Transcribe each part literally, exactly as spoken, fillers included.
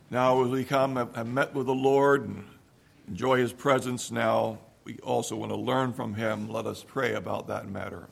Now as we come, have, have met with the Lord and enjoy his presence now, we also want to learn from him. Let us pray about that matter.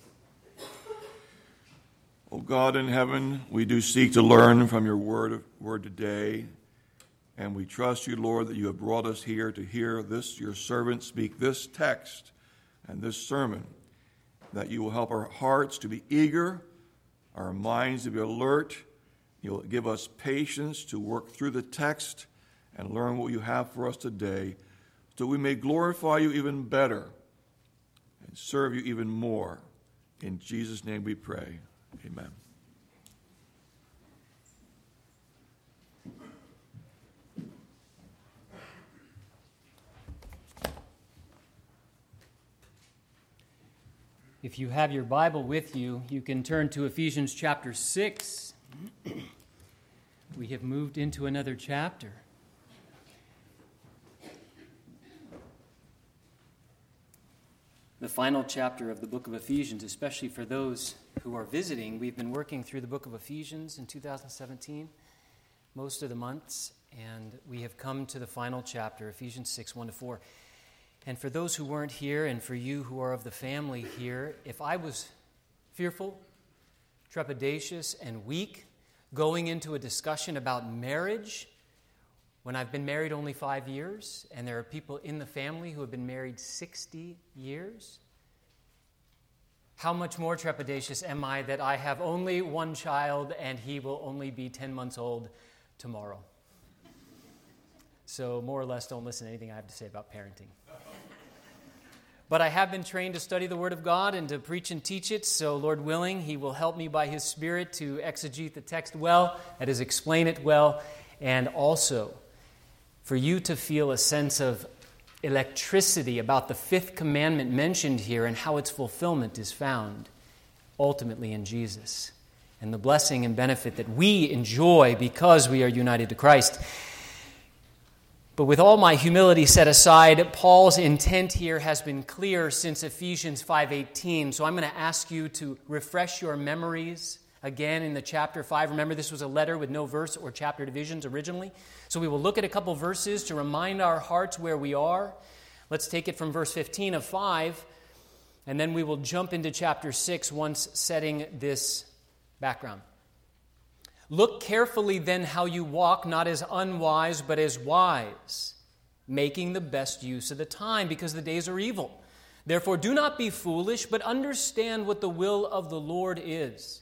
O God in heaven, we do seek to learn from your word, word today, and we trust you, Lord, that you have brought us here to hear this, your servant, speak this text and this sermon, that you will help our hearts to be eager, our minds to be alert. You'll give us patience to work through the text and learn what you have for us today, so we may glorify you even better and serve you even more. In Jesus' name we pray. Amen. If you have your Bible with you, you can turn to Ephesians chapter six. We have moved into another chapter. The final chapter of the book of Ephesians, especially for those who are visiting. We've been working through the book of Ephesians in two thousand seventeen, most of the months, and we have come to the final chapter, Ephesians six, one to four. And for those who weren't here, and for you who are of the family here, if I was fearful, trepidatious, and weak going into a discussion about marriage when I've been married only five years, and there are people in the family who have been married sixty years, how much more trepidatious am I that I have only one child and he will only be ten months old tomorrow? So more or less, don't listen to anything I have to say about parenting. But I have been trained to study the Word of God and to preach and teach it, so Lord willing, He will help me by His Spirit to exegete the text well, that is, explain it well, and also for you to feel a sense of electricity about the fifth commandment mentioned here and how its fulfillment is found ultimately in Jesus, and the blessing and benefit that we enjoy because we are united to Christ. But with all my humility set aside, Paul's intent here has been clear since Ephesians five eighteen. So I'm going to ask you to refresh your memories again in the chapter five. Remember, this was a letter with no verse or chapter divisions originally. So we will look at a couple verses to remind our hearts where we are. Let's take it from verse fifteen of five, and then we will jump into chapter six once setting this background. Look carefully then how you walk, not as unwise, but as wise, making the best use of the time, because the days are evil. Therefore, do not be foolish, but understand what the will of the Lord is.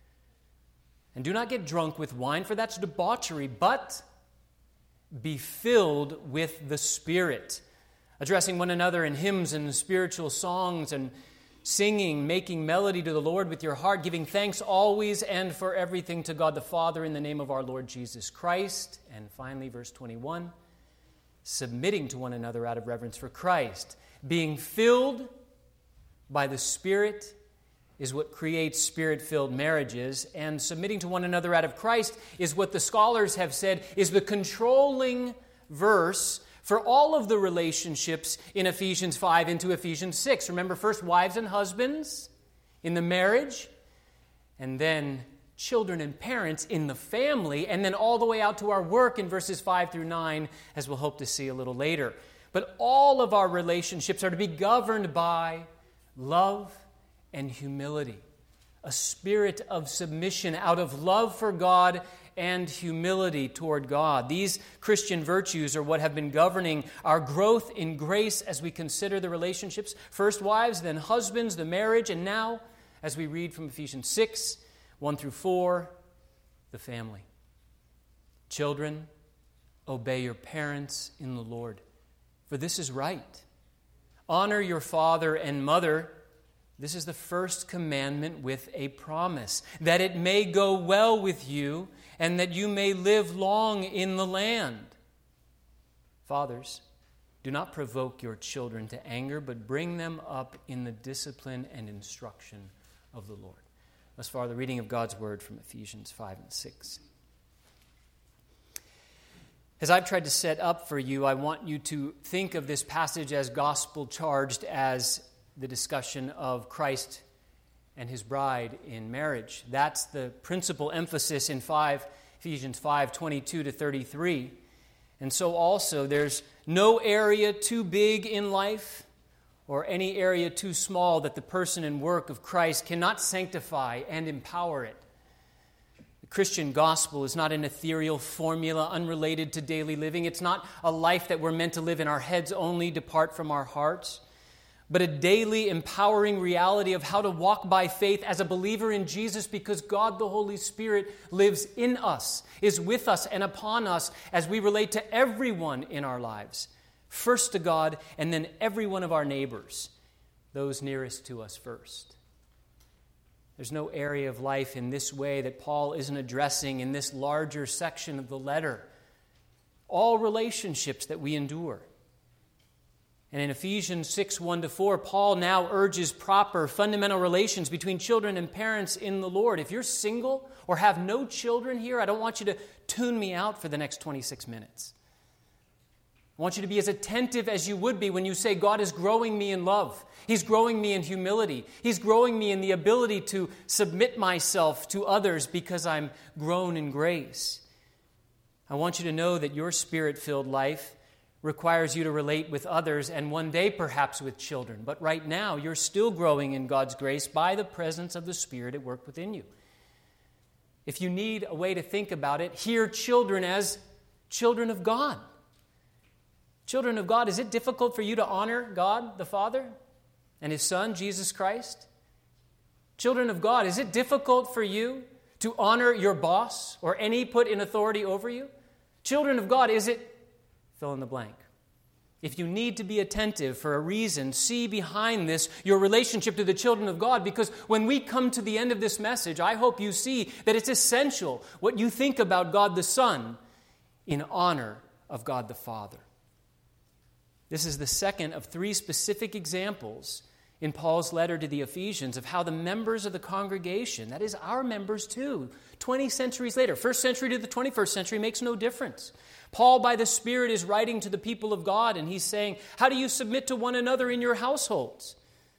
And do not get drunk with wine, for that's debauchery, but be filled with the Spirit, addressing one another in hymns and spiritual songs and singing, making melody to the Lord with your heart, giving thanks always and for everything to God the Father in the name of our Lord Jesus Christ. And finally, verse twenty-one, submitting to one another out of reverence for Christ. Being filled by the Spirit is what creates Spirit-filled marriages, and submitting to one another out of Christ is what the scholars have said is the controlling verse for all of the relationships in Ephesians five into Ephesians six. Remember, first wives and husbands in the marriage, and then children and parents in the family, and then all the way out to our work in verses five through nine, as we'll hope to see a little later. But all of our relationships are to be governed by love and humility, a spirit of submission out of love for God and humility toward God. These Christian virtues are what have been governing our growth in grace as we consider the relationships. First wives, then husbands, the marriage, and now, as we read from Ephesians six, one through four, the family. Children, obey your parents in the Lord, for this is right. Honor your father and mother. This is the first commandment with a promise, that it may go well with you and that you may live long in the land. Fathers, do not provoke your children to anger, but bring them up in the discipline and instruction of the Lord. Thus far, the reading of God's word from Ephesians five and six. As I've tried to set up for you, I want you to think of this passage as gospel-charged as the discussion of Christ and his bride in marriage. That's the principal emphasis in five, Ephesians five, twenty-two to thirty-three. And so also, there's no area too big in life or any area too small that the person and work of Christ cannot sanctify and empower it. The Christian gospel is not an ethereal formula unrelated to daily living. It's not a life that we're meant to live in our heads only, depart from our hearts, but a daily empowering reality of how to walk by faith as a believer in Jesus, because God the Holy Spirit lives in us, is with us and upon us as we relate to everyone in our lives. First to God, and then every one of our neighbors, those nearest to us first. There's no area of life in this way that Paul isn't addressing in this larger section of the letter. All relationships that we endure. And in Ephesians six, one to four, Paul now urges proper, fundamental relations between children and parents in the Lord. If you're single or have no children here, I don't want you to tune me out for the next twenty-six minutes. I want you to be as attentive as you would be when you say, God is growing me in love. He's growing me in humility. He's growing me in the ability to submit myself to others because I'm grown in grace. I want you to know that your Spirit-filled life requires you to relate with others and one day perhaps with children. But right now, you're still growing in God's grace by the presence of the Spirit at work within you. If you need a way to think about it, hear children as children of God. Children of God, is it difficult for you to honor God the Father and His Son, Jesus Christ? Children of God, is it difficult for you to honor your boss or any put in authority over you? Children of God, is it fill in the blank? If you need to be attentive for a reason, see behind this your relationship to the children of God, because when we come to the end of this message, I hope you see that it's essential what you think about God the Son in honor of God the Father. This is the second of three specific examples in Paul's letter to the Ephesians of how the members of the congregation, that is our members too, twenty centuries later, first century to the twenty-first century makes no difference. Paul, by the Spirit, is writing to the people of God, and he's saying, how do you submit to one another in your households?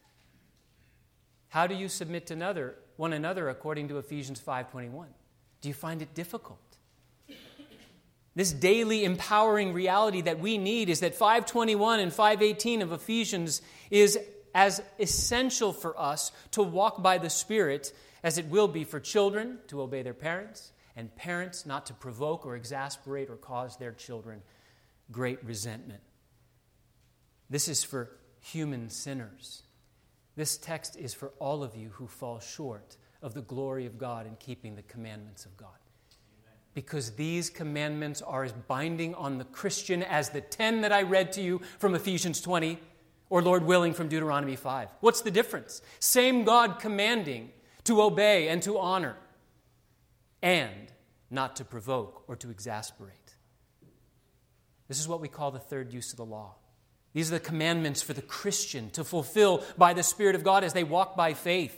How do you submit to another, one another according to Ephesians five twenty-one? Do you find it difficult? This daily empowering reality that we need is that five twenty-one and five eighteen of Ephesians is as essential for us to walk by the Spirit as it will be for children to obey their parents, and parents not to provoke or exasperate or cause their children great resentment. This is for human sinners. This text is for all of you who fall short of the glory of God in keeping the commandments of God. Because these commandments are as binding on the Christian as the ten that I read to you from Ephesians twenty, or Lord willing from Deuteronomy five. What's the difference? Same God commanding to obey and to honor, and not to provoke or to exasperate. This is what we call the third use of the law. These are the commandments for the Christian to fulfill by the Spirit of God as they walk by faith.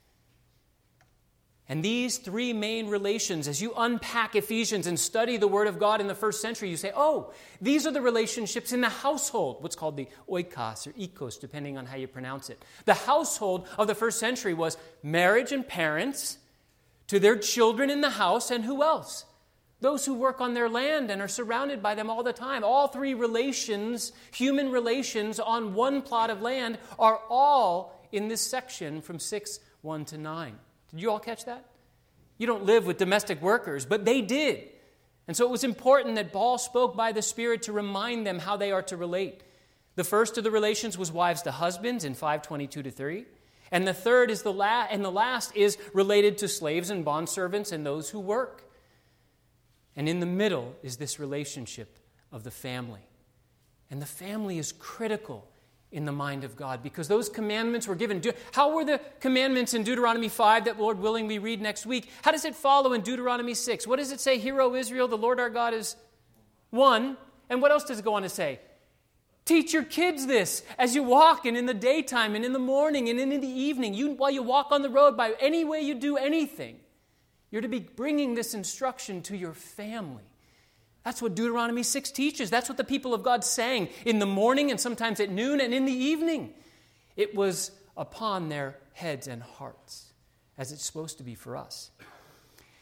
And these three main relations, as you unpack Ephesians and study the Word of God in the first century, you say, oh, these are the relationships in the household, what's called the oikos or ikos, depending on how you pronounce it. The household of the first century was marriage and parents to their children in the house, and who else? Those who work on their land and are surrounded by them all the time. All three relations, human relations on one plot of land, are all in this section from six, one to nine. Did you all catch that? You don't live with domestic workers, but they did. And so it was important that Paul spoke by the Spirit to remind them how they are to relate. The first of the relations was wives to husbands in five twenty-two to three. And the third is the la- and the last is related to slaves and bondservants and those who work. And in the middle is this relationship of the family. And the family is critical in the mind of God, because those commandments were given. How were the commandments in Deuteronomy five that, Lord willing, we read next week? How does it follow in Deuteronomy six? What does it say? Hear, O Israel, the Lord our God is one. And what else does it go on to say? Teach your kids this as you walk, and in the daytime, and in the morning, and in the evening. You, while you walk on the road, by any way you do anything, you're to be bringing this instruction to your family. That's what Deuteronomy six teaches. That's what the people of God sang in the morning and sometimes at noon and in the evening. It was upon their heads and hearts, as it's supposed to be for us.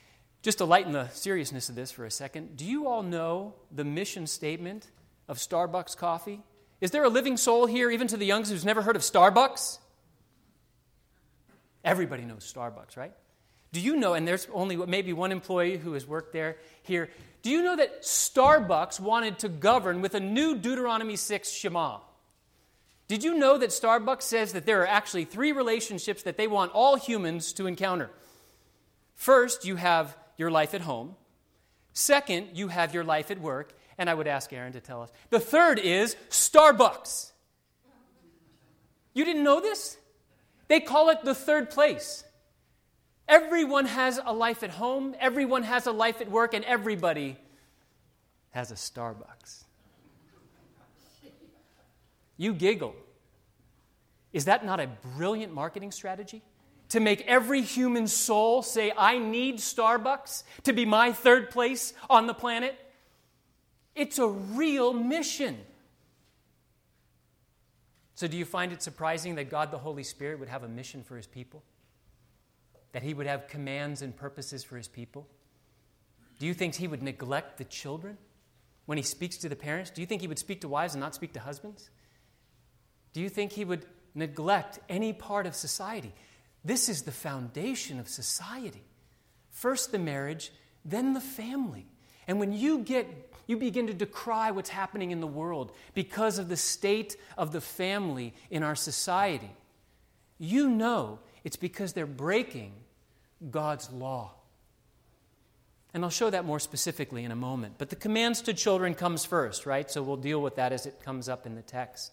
Just to lighten the seriousness of this for a second, do you all know the mission statement of Starbucks coffee? Is there a living soul here, even to the youngsters, who's never heard of Starbucks? Everybody knows Starbucks, right? Do you know, and there's only maybe one employee who has worked there here, do you know that Starbucks wanted to govern with a new Deuteronomy six Shema? Did you know that Starbucks says that there are actually three relationships that they want all humans to encounter? First, you have your life at home. Second, you have your life at work. And I would ask Aaron to tell us. The third is Starbucks. You didn't know this? They call it the third place. Everyone has a life at home, everyone has a life at work, and everybody has a Starbucks. You giggle. Is that not a brilliant marketing strategy? To make every human soul say, I need Starbucks to be my third place on the planet? It's a real mission. So do you find it surprising that God the Holy Spirit would have a mission for His people? That He would have commands and purposes for His people? Do you think He would neglect the children when He speaks to the parents? Do you think He would speak to wives and not speak to husbands? Do you think He would neglect any part of society? This is the foundation of society. First the marriage, then the family. And when you get, you begin to decry what's happening in the world because of the state of the family in our society, you know it's because they're breaking God's law. And I'll show that more specifically in a moment. But the commands to children comes first, right? So we'll deal with that as it comes up in the text.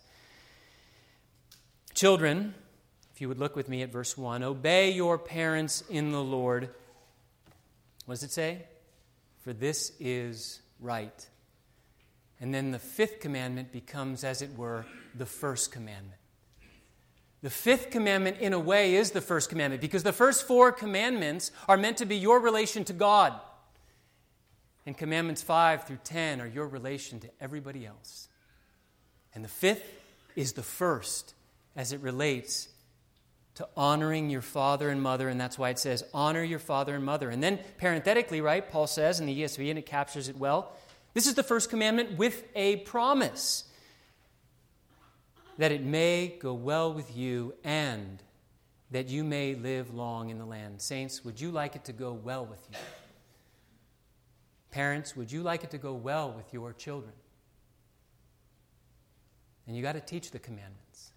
Children, if you would look with me at verse one, obey your parents in the Lord. What does it say? For this is right. And then the fifth commandment becomes, as it were, the first commandment. The fifth commandment, in a way, is the first commandment because the first four commandments are meant to be your relation to God. And commandments five through ten are your relation to everybody else. And the fifth is the first as it relates to honoring your father and mother, and that's why it says, honor your father and mother. And then, parenthetically, right, Paul says in the E S V, and it captures it well, this is the first commandment with a promise that it may go well with you and that you may live long in the land. Saints, would you like it to go well with you? Parents, would you like it to go well with your children? And you got to teach the commandments.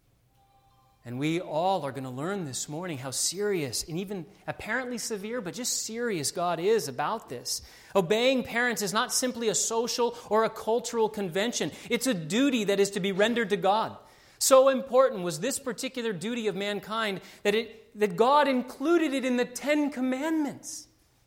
And we all are going to learn this morning how serious and even apparently severe, but just serious God is about this. Obeying parents is not simply a social or a cultural convention. It's a duty that is to be rendered to God. So important was this particular duty of mankind that it that God included it in the Ten Commandments.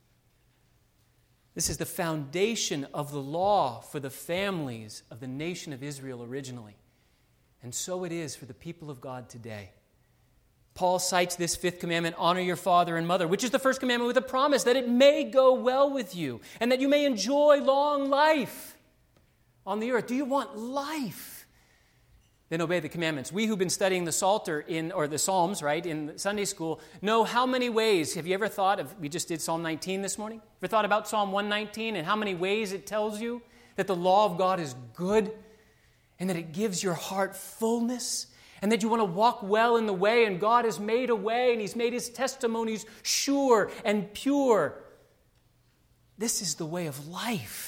This is the foundation of the law for the families of the nation of Israel originally. And so it is for the people of God today. Paul cites this fifth commandment, honor your father and mother, which is the first commandment with a promise that it may go well with you and that you may enjoy long life on the earth. Do you want life? Then obey the commandments. We who've been studying the Psalter in, or the Psalms, right, in Sunday school, know how many ways. Have you ever thought of, we just did Psalm nineteen this morning. Ever thought about Psalm one nineteen and how many ways it tells you that the law of God is good and that it gives your heart fullness and that you want to walk well in the way, and God has made a way and He's made His testimonies sure and pure. This is the way of life.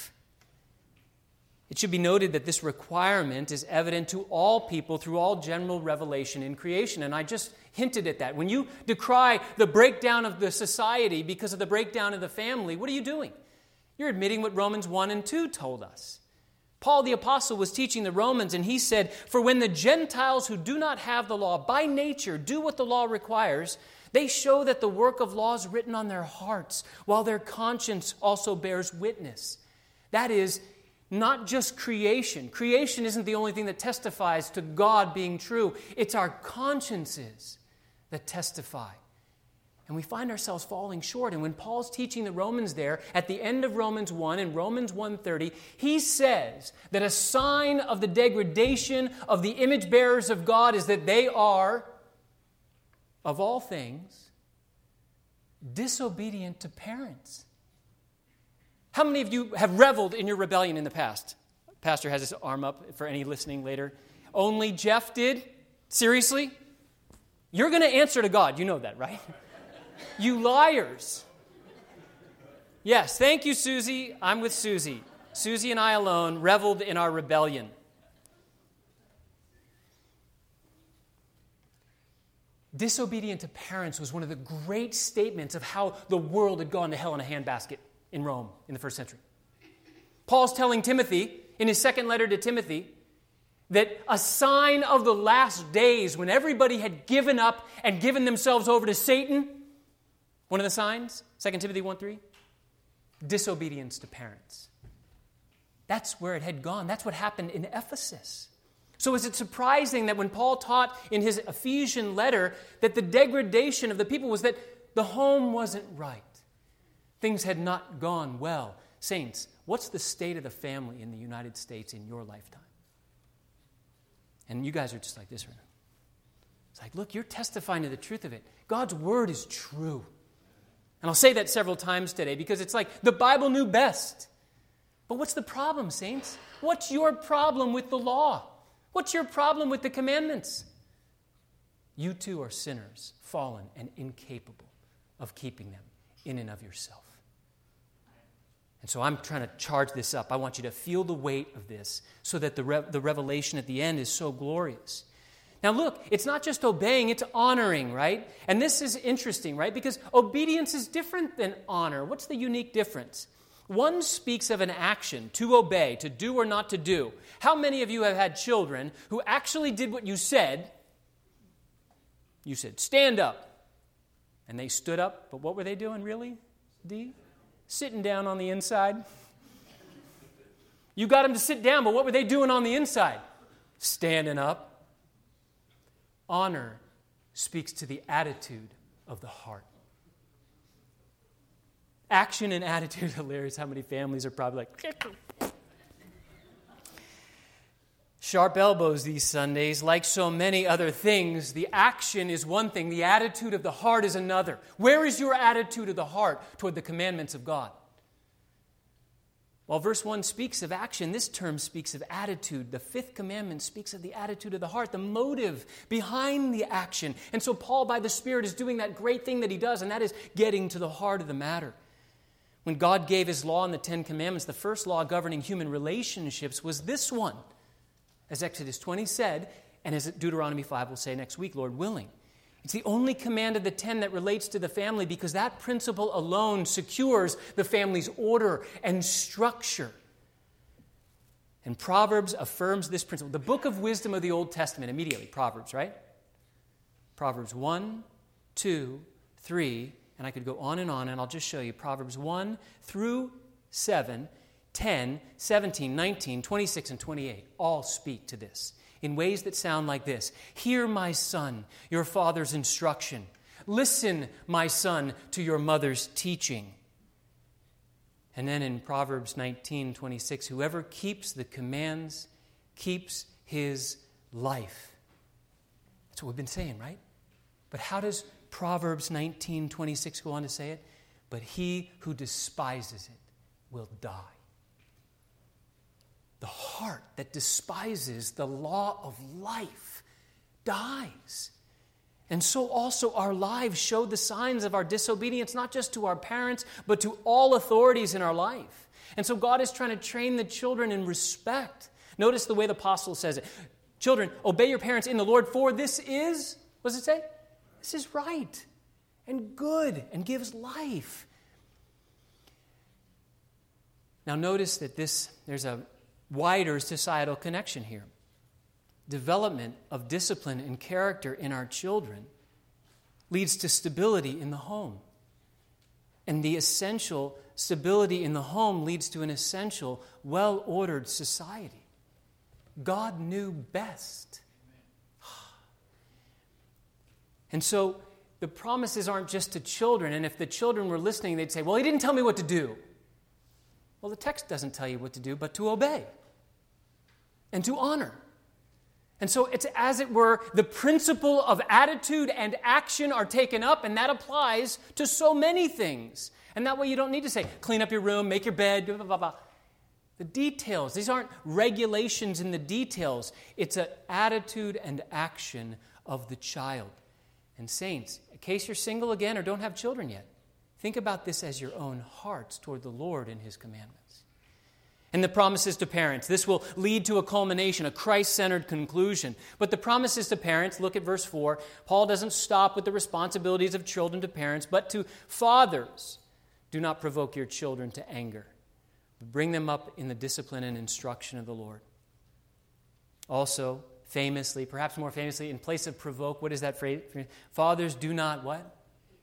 It should be noted that this requirement is evident to all people through all general revelation in creation. And I just hinted at that. When you decry the breakdown of the society because of the breakdown of the family, what are you doing? You're admitting what Romans one and two told us. Paul the Apostle was teaching the Romans, and he said, for when the Gentiles who do not have the law by nature do what the law requires, they show that the work of law is written on their hearts, while their conscience also bears witness. That is, not just creation. Creation isn't the only thing that testifies to God being true. It's our consciences that testify. And we find ourselves falling short. And when Paul's teaching the Romans there, at the end of Romans one, in Romans one thirty, he says that a sign of the degradation of the image bearers of God is that they are, of all things, disobedient to parents. How many of you have reveled in your rebellion in the past? Pastor has his arm up for any listening later. Only Jeff did? Seriously? You're going to answer to God. You know that, right? You liars. Yes, thank you, Susie. I'm with Susie. Susie and I alone reveled in our rebellion. Disobedient to parents was one of the great statements of how the world had gone to hell in a handbasket in Rome in the first century. Paul's telling Timothy, in his second letter to Timothy, that a sign of the last days, when everybody had given up and given themselves over to Satan, one of the signs, Second Timothy one three, disobedience to parents. That's where it had gone. That's what happened in Ephesus. So is it surprising that when Paul taught in his Ephesian letter that the degradation of the people was that the home wasn't right? Things had not gone well. Saints, what's the state of the family in the United States in your lifetime? And you guys are just like this right now. It's like, look, you're testifying to the truth of it. God's word is true. And I'll say that several times today because it's like the Bible knew best. But what's the problem, saints? What's your problem with the law? What's your problem with the commandments? You too are sinners, fallen, and incapable of keeping them in and of yourself. And so I'm trying to charge this up. I want you to feel the weight of this so that the, re- the revelation at the end is so glorious. Now look, it's not just obeying, it's honoring, right? And this is interesting, right? Because obedience is different than honor. What's the unique difference? One speaks of an action, to obey, to do or not to do. How many of you have had children who actually did what you said? You said, stand up. And they stood up, but what were they doing really, Dee? Sitting down on the inside. You got them to sit down, but what were they doing on the inside? Standing up. Honor speaks to the attitude of the heart. Action and attitude, hilarious how many families are probably like, sharp elbows these Sundays. Like so many other things, the action is one thing, the attitude of the heart is another. Where is your attitude of the heart toward the commandments of God? While verse one speaks of action, this term speaks of attitude. The fifth commandment speaks of the attitude of the heart, the motive behind the action. And so Paul, by the Spirit, is doing that great thing that he does, and that is getting to the heart of the matter. When God gave his law in the Ten Commandments, the first law governing human relationships was this one. As Exodus twenty said, and as Deuteronomy five will say next week, Lord willing. It's the only command of the ten that relates to the family because that principle alone secures the family's order and structure. And Proverbs affirms this principle. The book of wisdom of the Old Testament, immediately, Proverbs, right? Proverbs one, two, three, and I could go on and on, and I'll just show you. Proverbs one through seven, ten, seventeen, nineteen, twenty-six, and twenty-eight all speak to this in ways that sound like this. Hear, my son, your father's instruction. Listen, my son, to your mother's teaching. And then in Proverbs nineteen, twenty-six, whoever keeps the commands keeps his life. That's what we've been saying, right? But how does Proverbs nineteen, twenty-six go on to say it? But he who despises it will die. The heart that despises the law of life dies. And so also our lives show the signs of our disobedience, not just to our parents, but to all authorities in our life. And so God is trying to train the children in respect. Notice the way the apostle says it. Children, obey your parents in the Lord, for this is, what does it say? This is right and good and gives life. Now notice that this, there's a wider societal connection here. Development of discipline and character in our children leads to stability in the home. And the essential stability in the home leads to an essential, well-ordered society. God knew best. And so the promises aren't just to children. And if the children were listening, they'd say, well, he didn't tell me what to do. Well, the text doesn't tell you what to do, but to obey and to honor. And so it's, as it were, the principle of attitude and action are taken up, and that applies to so many things. And that way you don't need to say, clean up your room, make your bed, blah, blah, blah, blah. The details, these aren't regulations in the details. It's an attitude and action of the child. And saints, in case you're single again or don't have children yet, think about this as your own hearts toward the Lord and His commandments. And the promises to parents. This will lead to a culmination, a Christ-centered conclusion. But the promises to parents, look at verse four. Paul doesn't stop with the responsibilities of children to parents, but to fathers. Do not provoke your children to anger, but bring them up in the discipline and instruction of the Lord. Also, famously, perhaps more famously, in place of provoke, what is that phrase? Fathers, do not what?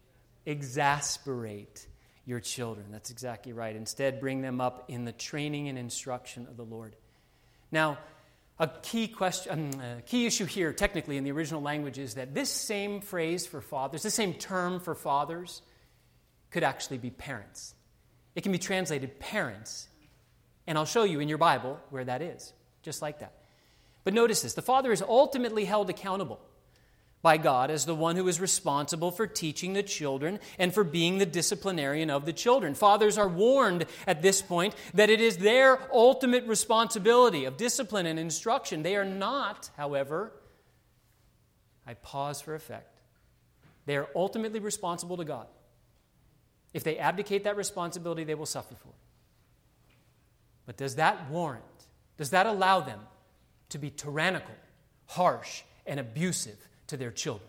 Exasperate your children. That's exactly right. Instead, bring them up in the training and instruction of the Lord. Now, a key question, um, a key issue here, technically, in the original language is that this same phrase for fathers, this same term for fathers, could actually be parents. It can be translated parents. And I'll show you in your Bible where that is, just like that. But notice this, the father is ultimately held accountable by God as the one who is responsible for teaching the children and for being the disciplinarian of the children. Fathers are warned at this point that it is their ultimate responsibility of discipline and instruction. They are not, however, I pause for effect, they are ultimately responsible to God. If they abdicate that responsibility, they will suffer for it. But does that warrant, does that allow them to be tyrannical, harsh, and abusive to their children?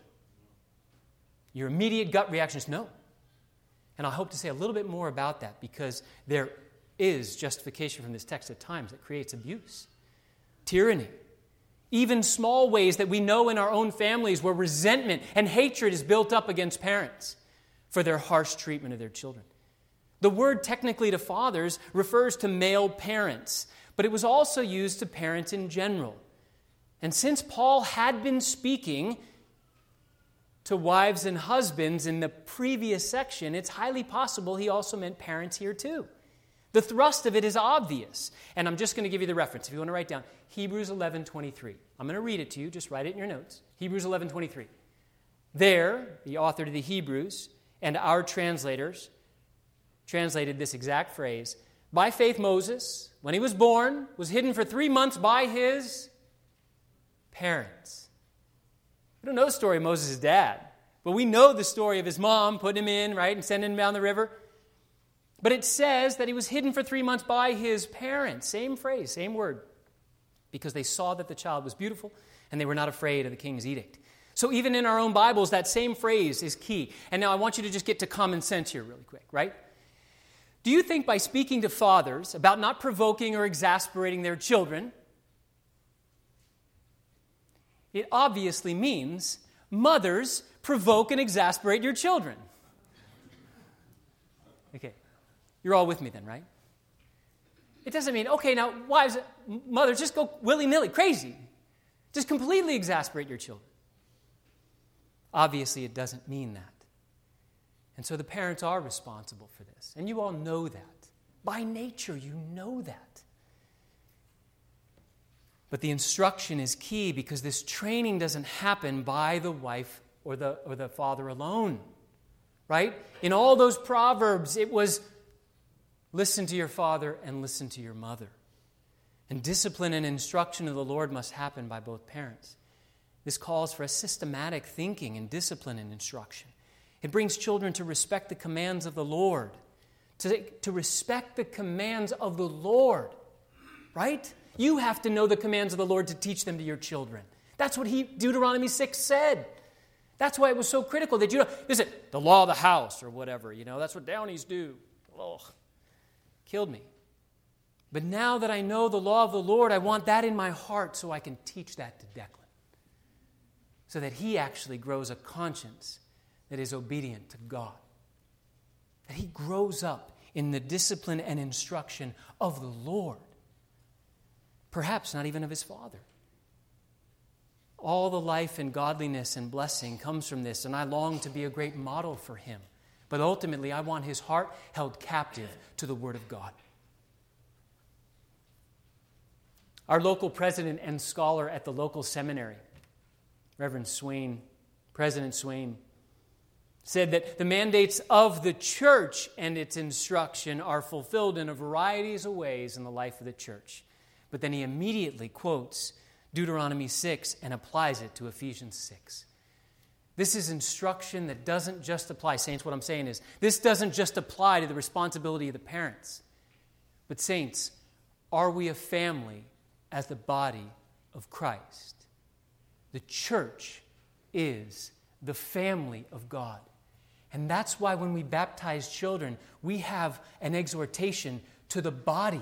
Your immediate gut reaction is no. And I hope to say a little bit more about that because there is justification from this text at times that creates abuse, tyranny, even small ways that we know in our own families where resentment and hatred is built up against parents for their harsh treatment of their children. The word technically to fathers refers to male parents, but it was also used to parents in general. And since Paul had been speaking to wives and husbands in the previous section, it's highly possible he also meant parents here too. The thrust of it is obvious. And I'm just going to give you the reference. If you want to write down Hebrews eleven twenty-three. I'm going to read it to you. Just write it in your notes. Hebrews eleven twenty-three. There, the author to the Hebrews and our translators translated this exact phrase. By faith, Moses, when he was born, was hidden for three months by his parents. We don't know the story of Moses' dad, but we know the story of his mom putting him in, right, and sending him down the river. But it says that he was hidden for three months by his parents. Same phrase, same word. Because they saw that the child was beautiful and they were not afraid of the king's edict. So even in our own Bibles, that same phrase is key. And now I want you to just get to common sense here really quick, right? Do you think by speaking to fathers about not provoking or exasperating their children, it obviously means mothers provoke and exasperate your children? Okay, you're all with me then, right? It doesn't mean, okay, now wives, mothers, just go willy-nilly, crazy. Just completely exasperate your children. Obviously, it doesn't mean that. And so the parents are responsible for this. And you all know that. By nature, you know that. But the instruction is key because this training doesn't happen by the wife or the, or the father alone. Right? In all those proverbs, it was listen to your father and listen to your mother. And discipline and instruction of the Lord must happen by both parents. This calls for a systematic thinking and discipline and instruction. It brings children to respect the commands of the Lord, to, to respect the commands of the Lord, right? You have to know the commands of the Lord to teach them to your children. That's what he, Deuteronomy six said. That's why it was so critical that you know, is it the law of the house or whatever, you know, that's what Downies do. Oh, killed me. But now that I know the law of the Lord, I want that in my heart so I can teach that to Declan. So that he actually grows a conscience that is obedient to God. That he grows up in the discipline and instruction of the Lord. Perhaps not even of his father. All the life and godliness and blessing comes from this, and I long to be a great model for him. But ultimately, I want his heart held captive to the Word of God. Our local president and scholar at the local seminary, Reverend Swain, President Swain, said that the mandates of the church and its instruction are fulfilled in a variety of ways in the life of the church. But then he immediately quotes Deuteronomy six and applies it to Ephesians six. This is instruction that doesn't just apply. Saints, what I'm saying is, this doesn't just apply to the responsibility of the parents. But saints, are we a family as the body of Christ? The church is the family of God. And that's why when we baptize children, we have an exhortation to the body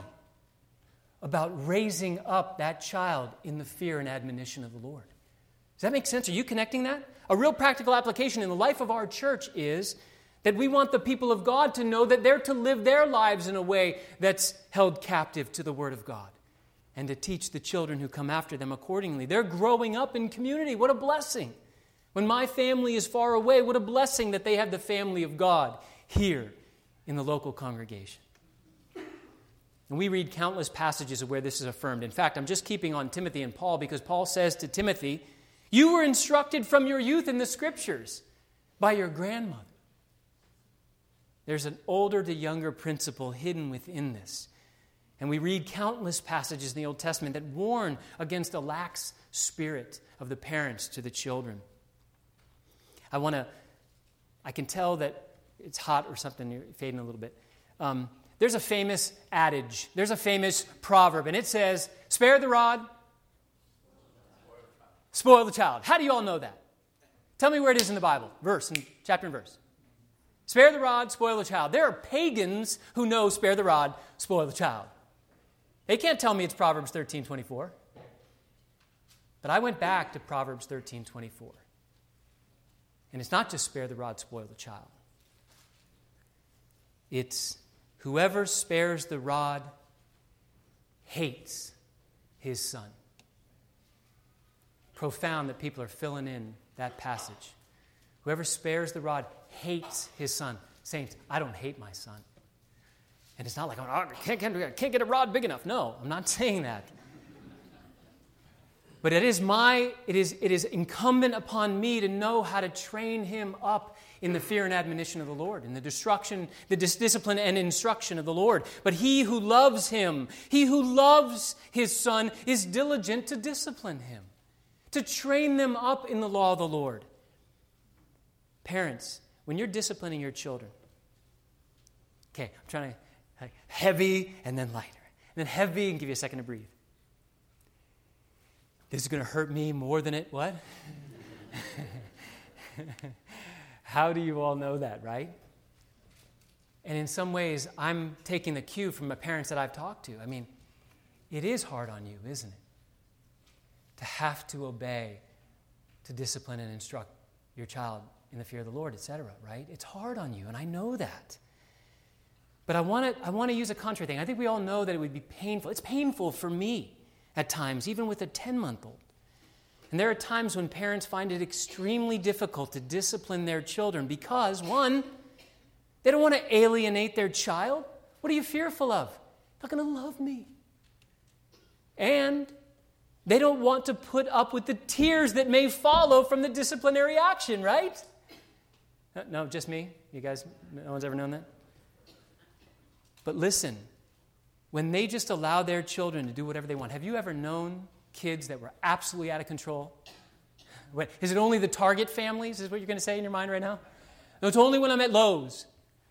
about raising up that child in the fear and admonition of the Lord. Does that make sense? Are you connecting that? A real practical application in the life of our church is that we want the people of God to know that they're to live their lives in a way that's held captive to the Word of God, and to teach the children who come after them accordingly. They're growing up in community. What a blessing. When my family is far away, what a blessing that they have the family of God here in the local congregation. And we read countless passages of where this is affirmed. In fact, I'm just keeping on Timothy and Paul because Paul says to Timothy, you were instructed from your youth in the Scriptures by your grandmother. There's an older to younger principle hidden within this. And we read countless passages in the Old Testament that warn against a lax spirit of the parents to the children. I want to, I can tell that it's hot or something, you're fading a little bit. Um, there's a famous adage, there's a famous proverb, and it says, spare the rod, spoil the child. How do you all know that? Tell me where it is in the Bible, verse, and chapter and verse. Spare the rod, spoil the child. There are pagans who know spare the rod, spoil the child. They can't tell me it's Proverbs thirteen twenty-four. But I went back to Proverbs thirteen twenty-four. And it's not just spare the rod, spoil the child. It's whoever spares the rod hates his son. Profound that people are filling in that passage. Whoever spares the rod hates his son. Saints, I don't hate my son. And it's not like, oh, I can't, can't, can't get a rod big enough. No, I'm not saying that. But it is my, it is, it is incumbent upon me to know how to train him up in the fear and admonition of the Lord, in the destruction, the dis- discipline and instruction of the Lord. But he who loves him, he who loves his son, is diligent to discipline him, to train them up in the law of the Lord. Parents, when you're disciplining your children, okay, I'm trying to heavy and then lighter, and then heavy and give you a second to breathe. This is going to hurt me more than it, what? How do you all know that, right? And in some ways, I'm taking the cue from the parents that I've talked to. I mean, it is hard on you, isn't it? To have to obey, to discipline and instruct your child in the fear of the Lord, et cetera, right? It's hard on you, and I know that. But I want to I want to use a contrary thing. I think we all know that it would be painful. It's painful for me at times, even with a ten-month-old. And there are times when parents find it extremely difficult to discipline their children because, one, they don't want to alienate their child. What are you fearful of? They're not going to love me. And they don't want to put up with the tears that may follow from the disciplinary action, right? No, just me? You guys, no one's ever known that? But listen, when they just allow their children to do whatever they want, have you ever known kids that were absolutely out of control? What, is it only the Target families, is what you're going to say in your mind right now? No, it's only when I'm at Lowe's.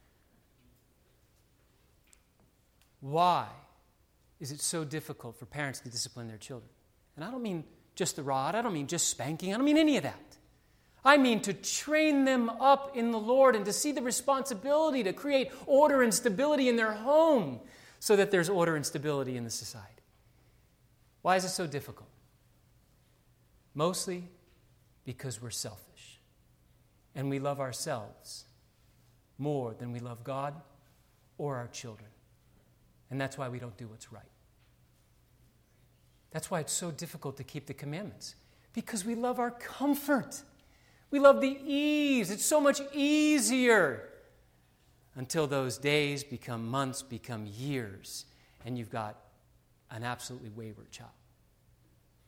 Why is it so difficult for parents to discipline their children? And I don't mean just the rod, I don't mean just spanking, I don't mean any of that. I mean to train them up in the Lord and to see the responsibility to create order and stability in their home so that there's order and stability in the society. Why is it so difficult? Mostly because we're selfish and we love ourselves more than we love God or our children. And that's why we don't do what's right. That's why it's so difficult to keep the commandments, because we love our comfort. We love the ease. It's so much easier until those days become months, become years, and you've got an absolutely wayward child.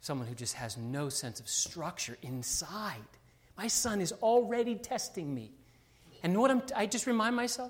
someone who just has no sense of structure inside. My son is already testing me. And what I'm, I just remind myself,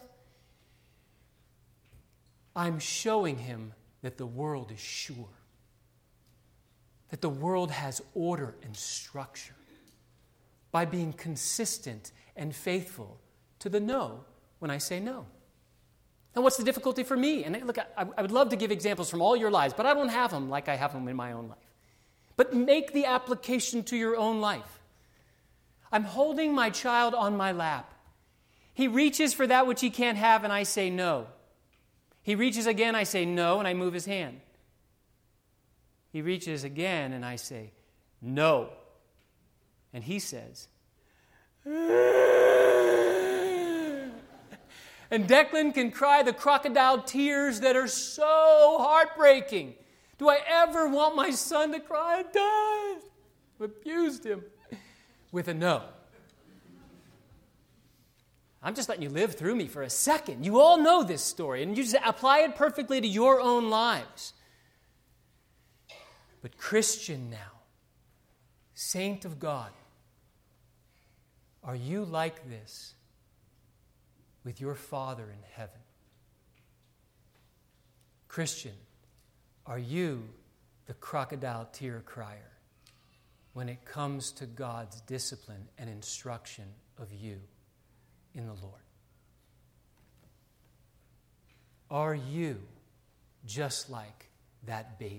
I'm showing him that the world is sure, that the world has order and structure by being consistent and faithful to the no when I say no. Now, what's the difficulty for me? And look, I, I would love to give examples from all your lives, but I don't have them like I have them in my own life. But make the application to your own life. I'm holding my child on my lap. He reaches for that which he can't have, and I say no. He reaches again, I say no, and I move his hand. He reaches again, and I say no. And he says, and Declan can cry the crocodile tears that are so heartbreaking. Do I ever want my son to cry? I died. Abused him with a no. I'm just letting you live through me for a second. You all know this story, and you just apply it perfectly to your own lives. But Christian now, saint of God, are you like this with your Father in heaven? Christian, are you the crocodile tear crier when it comes to God's discipline and instruction of you in the Lord? Are you just like that baby?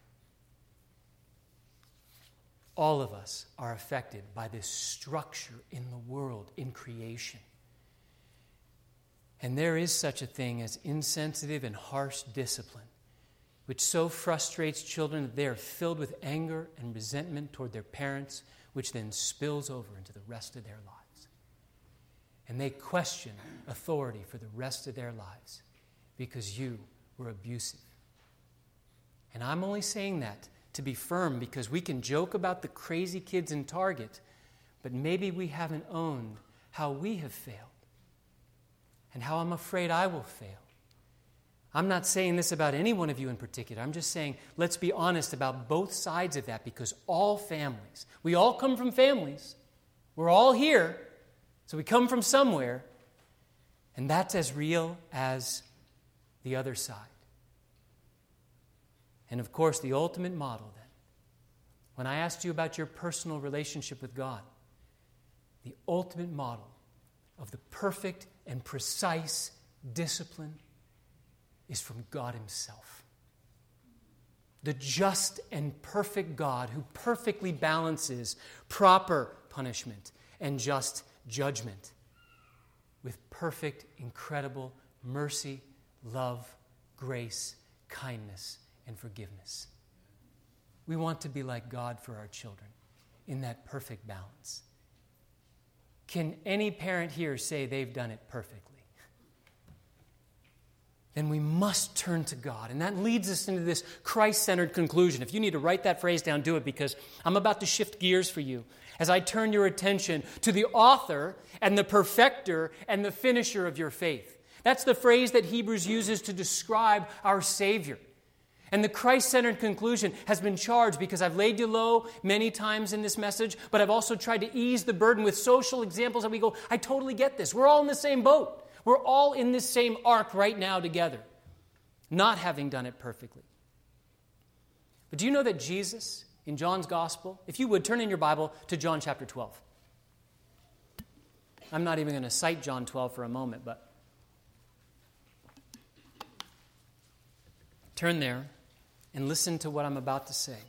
All of us are affected by this structure in the world, in creation. And there is such a thing as insensitive and harsh discipline, which so frustrates children that they are filled with anger and resentment toward their parents, which then spills over into the rest of their lives. And they question authority for the rest of their lives because you were abusive. And I'm only saying that to be firm, because we can joke about the crazy kids in Target, but maybe we haven't owned how we have failed and how I'm afraid I will fail. I'm not saying this about any one of you in particular. I'm just saying let's be honest about both sides of that, because all families, we all come from families. We're all here, so we come from somewhere, and that's as real as the other side. And of course, the ultimate model then, when I asked you about your personal relationship with God, the ultimate model of the perfect and precise discipline is from God Himself. The just and perfect God who perfectly balances proper punishment and just judgment with perfect, incredible mercy, love, grace, kindness, and forgiveness. We want to be like God for our children in that perfect balance. Can any parent here say they've done it perfectly? Then we must turn to God. And that leads us into this Christ-centered conclusion. If you need to write that phrase down, do it, because I'm about to shift gears for you as I turn your attention to the author and the perfecter and the finisher of your faith. That's the phrase that Hebrews uses to describe our Savior. And the Christ-centered conclusion has been charged because I've laid you low many times in this message, but I've also tried to ease the burden with social examples that we go, I totally get this. We're all in the same boat. We're all in this same ark right now together, not having done it perfectly. But do you know that Jesus, in John's Gospel, if you would, turn in your Bible to John chapter twelve. I'm not even going to cite John twelve for a moment, but turn there and listen to what I'm about to say.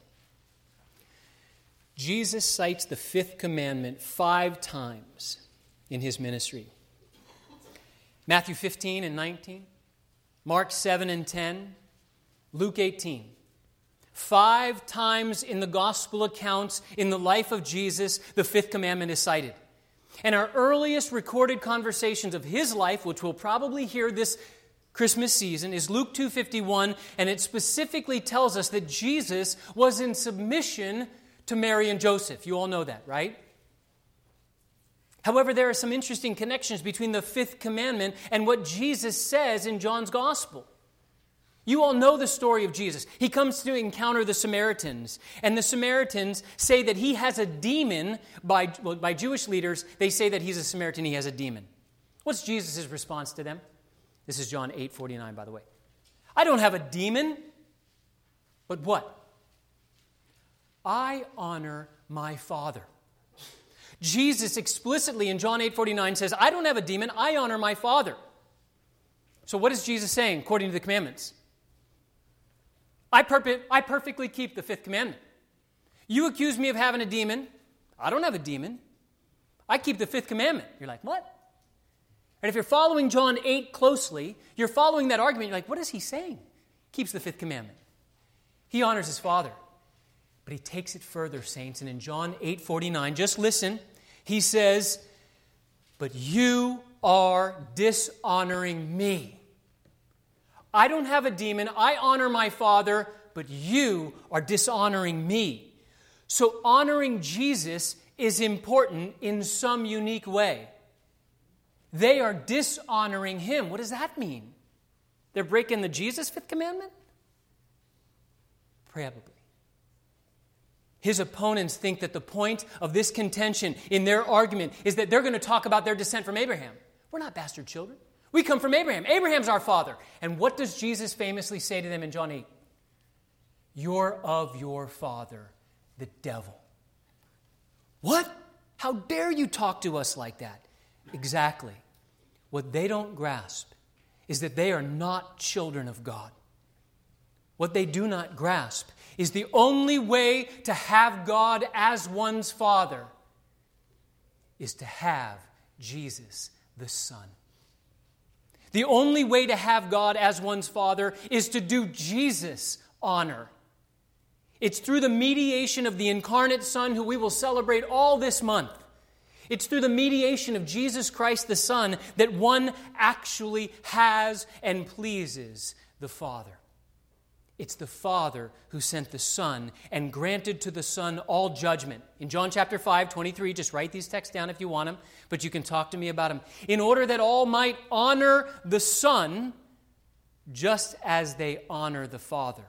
Jesus cites the fifth commandment five times in his ministry. Matthew fifteen and nineteen, Mark seven and ten, Luke eighteen. Five times in the gospel accounts in the life of Jesus, the fifth commandment is cited. And our earliest recorded conversations of his life, which we'll probably hear this Christmas season, is Luke two fifty-one, and it specifically tells us that Jesus was in submission to Mary and Joseph. You all know that, right? However, there are some interesting connections between the fifth commandment and what Jesus says in John's Gospel. You all know the story of Jesus. He comes to encounter the Samaritans, and the Samaritans say that he has a demon. By, well, by Jewish leaders, they say that he's a Samaritan, he has a demon. What's Jesus' response to them? This is John eight forty-nine, by the way. I don't have a demon, but what? I honor my Father. Jesus explicitly in John eight forty-nine says, I don't have a demon, I honor my Father. So what is Jesus saying according to the commandments? I, perp- I perfectly keep the fifth commandment. You accuse me of having a demon. I don't have a demon. I keep the fifth commandment. You're like, what? And if you're following John eight closely, you're following that argument. You're like, what is he saying? Keeps the fifth commandment. He honors his Father. But he takes it further, saints. And in John eight forty-nine, just listen, he says, but you are dishonoring me. I don't have a demon. I honor my Father, but you are dishonoring me. So honoring Jesus is important in some unique way. They are dishonoring him. What does that mean? They're breaking the Jesus fifth commandment? Probably. His opponents think that the point of this contention in their argument is that they're going to talk about their descent from Abraham. We're not bastard children. We come from Abraham. Abraham's our father. And what does Jesus famously say to them in John eight? You're of your father, the devil. What? How dare you talk to us like that? Exactly. What they don't grasp is that they are not children of God. What they do not grasp is the only way to have God as one's Father is to have Jesus the Son. The only way to have God as one's Father is to do Jesus honor. It's through the mediation of the incarnate Son, who we will celebrate all this month. It's through the mediation of Jesus Christ the Son that one actually has and pleases the Father. It's the Father who sent the Son and granted to the Son all judgment. In John chapter five, twenty-three, just write these texts down if you want them, but you can talk to me about them. In order that all might honor the Son just as they honor the Father.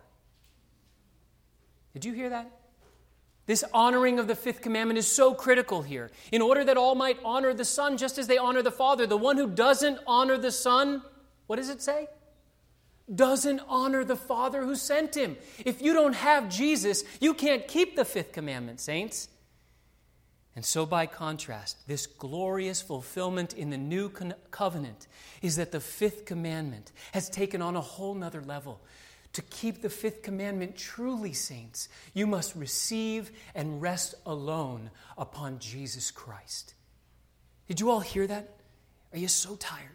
Did you hear that? This honoring of the fifth commandment is so critical here. In order that all might honor the Son just as they honor the Father. The one who doesn't honor the Son, what does it say? Doesn't honor the Father who sent him. If you don't have Jesus, you can't keep the fifth commandment, saints. And so by contrast, this glorious fulfillment in the new covenant is that the fifth commandment has taken on a whole nother level. To keep the fifth commandment truly, saints, you must receive and rest alone upon Jesus Christ. Did you all hear that? Are you so tired?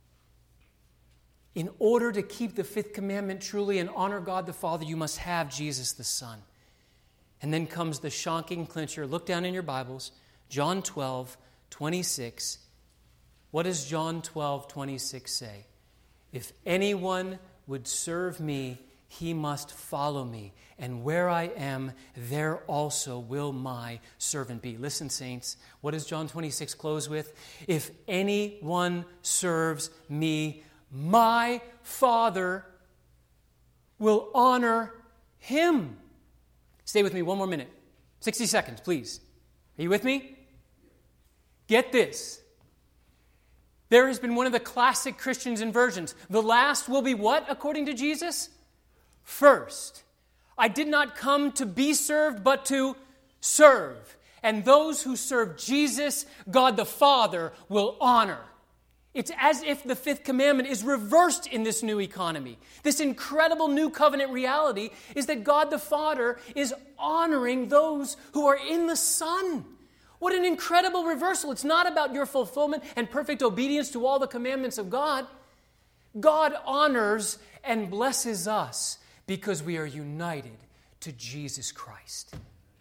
In order to keep the fifth commandment truly and honor God the Father, you must have Jesus the Son. And then comes the shocking clincher. Look down in your Bibles, John twelve, twenty-six. What does John twelve, twenty-six say? If anyone would serve me, he must follow me. And where I am, there also will my servant be. Listen, saints, what does John twenty-six close with? If anyone serves me, my Father will honor him. Stay with me one more minute. sixty seconds, please. Are you with me? Get this. There has been one of the classic Christian inversions. The last will be what, according to Jesus? First. I did not come to be served, but to serve. And those who serve Jesus, God the Father, will honor. It's as if the fifth commandment is reversed in this new economy. This incredible new covenant reality is that God the Father is honoring those who are in the Son. What an incredible reversal. It's not about your fulfillment and perfect obedience to all the commandments of God. God honors and blesses us because we are united to Jesus Christ.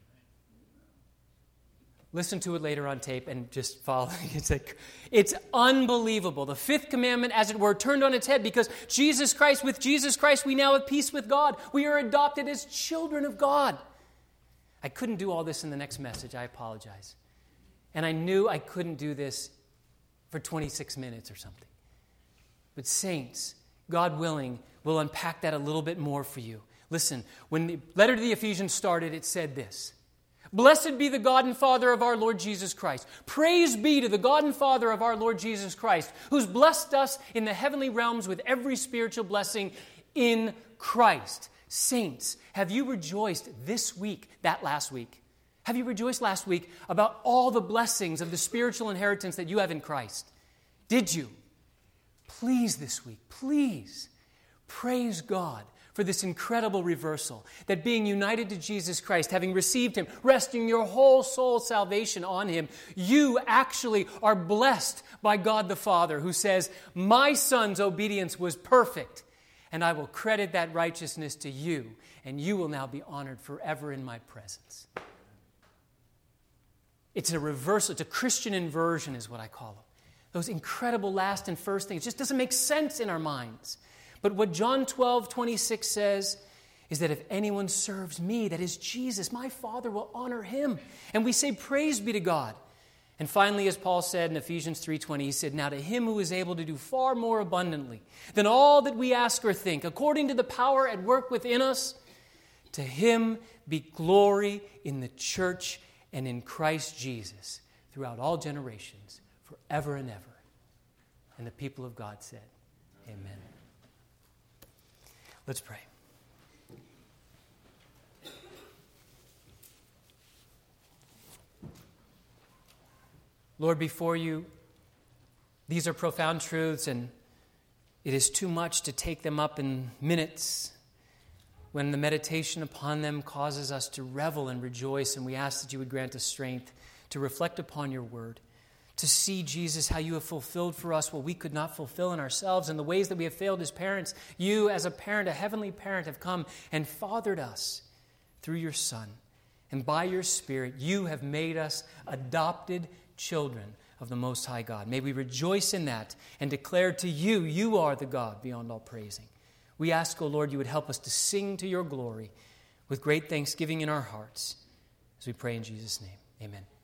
Listen to it later on tape and just follow. It's like, it's unbelievable. The fifth commandment, as it were, turned on its head because Jesus Christ, with Jesus Christ, we now have peace with God. We are adopted as children of God. I couldn't do all this in the next message. I apologize. And I knew I couldn't do this for twenty-six minutes or something. But saints, God willing, will unpack that a little bit more for you. Listen, when the letter to the Ephesians started, it said this: "Blessed be the God and Father of our Lord Jesus Christ. Praise be to the God and Father of our Lord Jesus Christ, who's blessed us in the heavenly realms with every spiritual blessing in Christ." Saints, have you rejoiced this week, that last week? Have you rejoiced last week about all the blessings of the spiritual inheritance that you have in Christ? Did you? Please this week, please praise God for this incredible reversal, that being united to Jesus Christ, having received Him, resting your whole soul's salvation on Him, you actually are blessed by God the Father, who says, "My Son's obedience was perfect, and I will credit that righteousness to you, and you will now be honored forever in my presence." It's a reversal. It's a Christian inversion is what I call them. Those incredible last and first things. It just doesn't make sense in our minds. But what John twelve twenty-six says is that if anyone serves me, that is Jesus, my Father will honor him. And we say, praise be to God. And finally, as Paul said in Ephesians three twenty, he said, "Now to him who is able to do far more abundantly than all that we ask or think, according to the power at work within us, to him be glory in the church and in Christ Jesus throughout all generations, forever and ever." And the people of God said, amen. Let's pray. Lord, before you, these are profound truths, and it is too much to take them up in minutes when the meditation upon them causes us to revel and rejoice, and we ask that you would grant us strength to reflect upon your word, to see, Jesus, how you have fulfilled for us what we could not fulfill in ourselves, and the ways that we have failed as parents. You, as a parent, a heavenly parent, have come and fathered us through your Son. And by your Spirit, you have made us adopted children of the Most High God. May we rejoice in that and declare to you, you are the God beyond all praising. We ask, O Lord, you would help us to sing to your glory with great thanksgiving in our hearts, as we pray in Jesus' name. Amen.